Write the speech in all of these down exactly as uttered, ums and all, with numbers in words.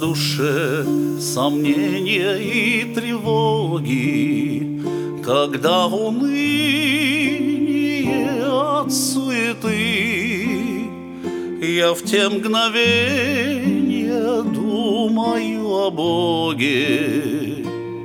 душе сомнения и тревоги, когда уныние от суеты, я в те мгновения думаю о Боге,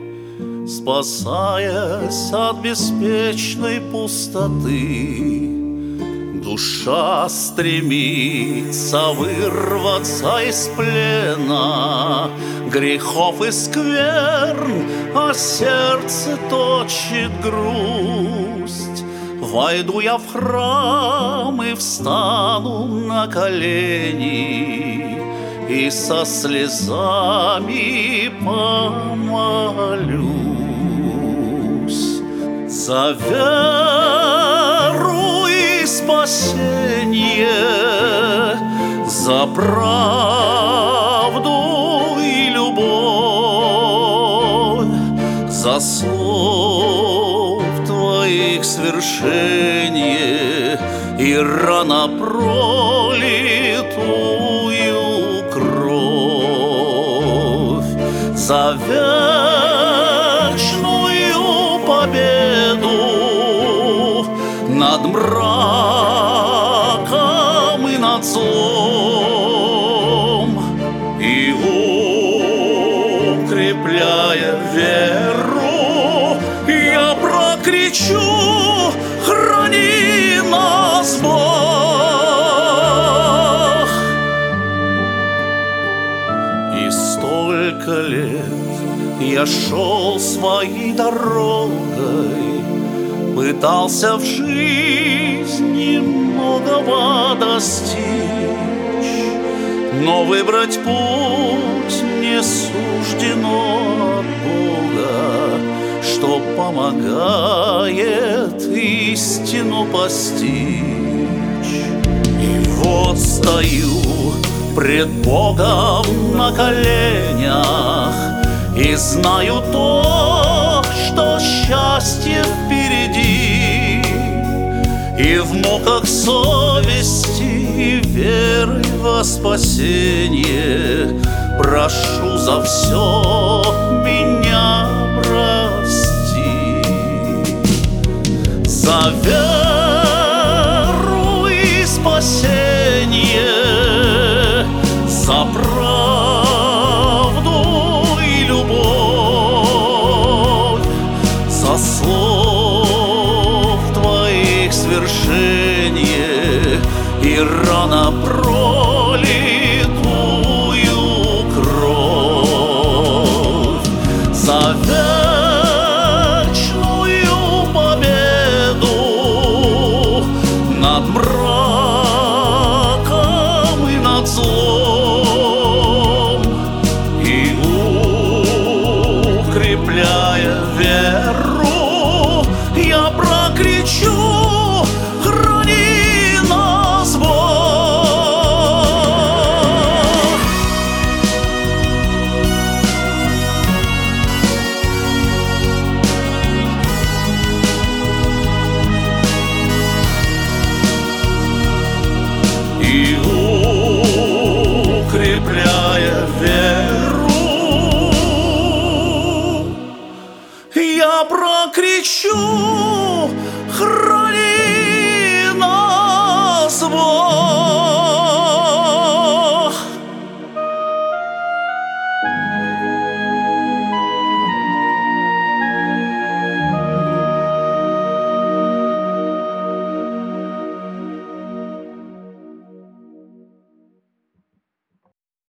спасаясь от беспечной пустоты. Душа стремится вырваться из плена грехов и скверн, а сердце точит грусть. Войду я в храм и встану на колени, и со слезами помолюсь за веру и спасение, за правду и любовь, за слов Твоих свершение и рано пролитую кровь, за вечную победу над мраком и над злом, и укрепляя веру, я прокричу: храни нас, Бог! И столько лет я шел своей дорогой, пытался в жизни многого достичь, но выбрать путь мне суждено от Бога, что помогает истину постичь. И вот стою пред Богом на коленях и знаю то, что счастье впереди, и в муках совести и веры во спасение прошу за все меня прости, за веру и спасение, за правду и любовь, за слов Твоих свершение и рано пролитую кровь, за вечную победу над мраком и над злом, и укрепляя веру,